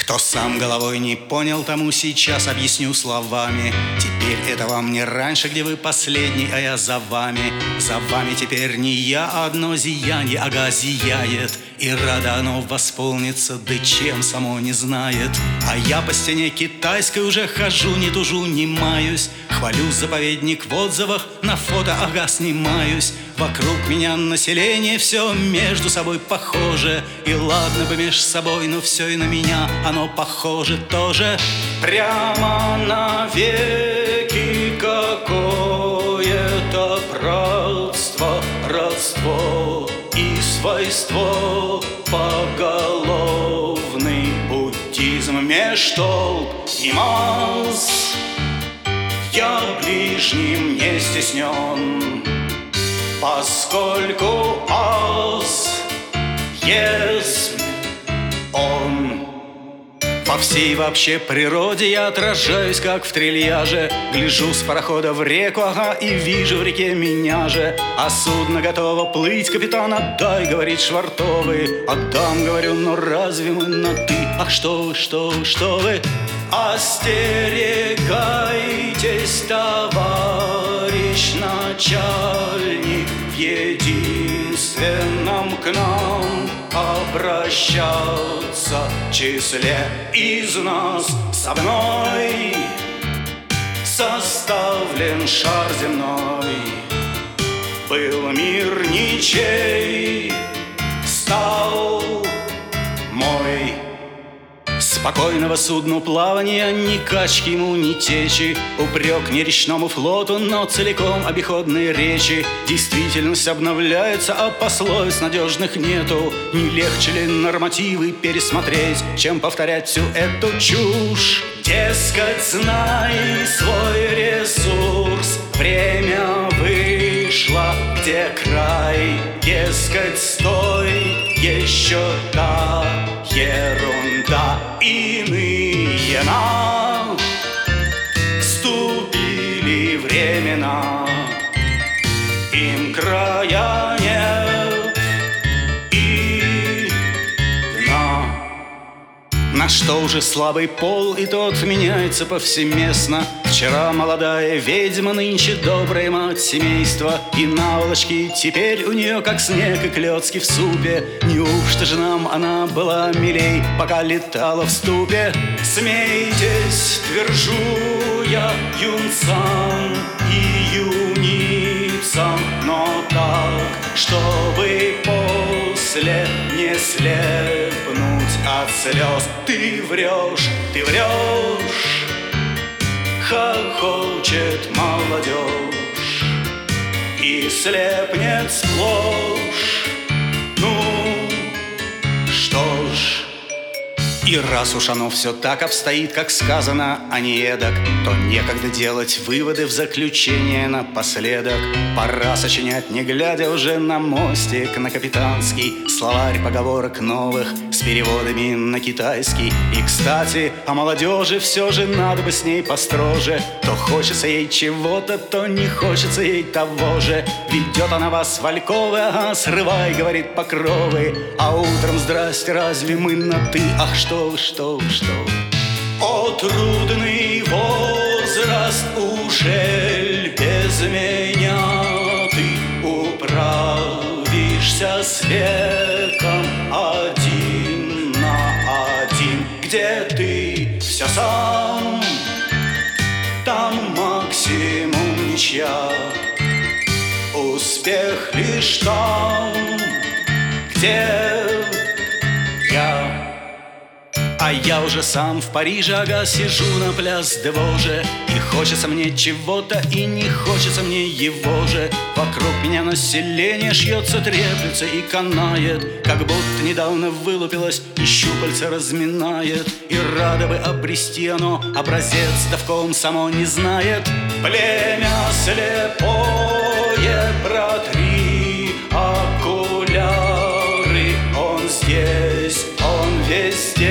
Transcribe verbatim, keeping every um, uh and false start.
Кто сам головой не понял, тому сейчас объясню словами. Теперь это вам не раньше, где вы последний, а я за вами. За вами теперь не я, а одно зияние, ага, зияет. И рада оно восполнится, да чем само не знает. А я по стене китайской уже хожу, не тужу, не маюсь. Хвалю заповедник в отзывах, на фото, ага, снимаюсь. Вокруг меня население все между собой похоже. И ладно бы меж собой, но все и на меня оно похоже тоже. Прямо навеки какое-то братство, родство и свойство, поголовный буддизм меж толп и масс. Я ближним не стеснен, поскольку аз есть он. По всей вообще природе я отражаюсь, как в трильяже. Гляжу с парохода в реку, ага, и вижу в реке меня же. А судно готово плыть, капитан, отдай, говорит швартовый. Отдам, говорю, но разве мы на ты? Ах, что вы, что вы, что вы? Остерегайтесь, товарищ начальник, в единственном к нам обращаться числе из нас со мной составлен шар земной. Был мир ничей, стал мой. Спокойного судну плавания, ни качки ему, ни течи. Упрек не речному флоту, но целиком обиходные речи. Действительность обновляется, а пословиц надежных нету. Не легче ли нормативы пересмотреть, чем повторять всю эту чушь? Дескать, знай свой ресурс, время вышло, где край. Дескать, стой, еще та ерунда. Иные наступили времена, им края нет и дна. На что уже слабый пол, и тот меняется повсеместно. Вчера молодая ведьма, нынче добрая мать семейства. И наволочки теперь у нее как снег и клёцки в супе. Неужто же нам она была милей, пока летала в ступе? Смейтесь, твержу я юнцам и юницам, но так, чтобы после не слепнуть от слез. Ты врешь, ты врешь, хохочет молодежь и слепнет сплошь. Ну, что ж, и раз уж оно все так обстоит, как сказано, а не эдак, то некогда делать выводы в заключение напоследок. Пора сочинять, не глядя уже на мостик, на капитанский, словарь поговорок новых с переводами на китайский. И, кстати, о молодежи все же надо бы с ней построже. То хочется ей чего-то, то не хочется ей того же. Ведет она вас вальковы, ага, срывай, говорит, покровы. А утром, здрасте, разве мы на ты? Ах, что вы, что вы, что вы. О, трудный возраст, ужель без меня ты управишься с веком один на один? Где ты все сам, там максимум ничья. Успех лишь там, где я. А я уже сам в Париже, ага, сижу на пляс де Воже. И хочется мне чего-то, и не хочется мне его же. Вокруг меня население шьется, треплется и канает, как будто недавно вылупилось и щупальца разминает. И рада бы обрести оно образец, да в ком само не знает. Племя слепое, протри окуляры. Он здесь, он везде,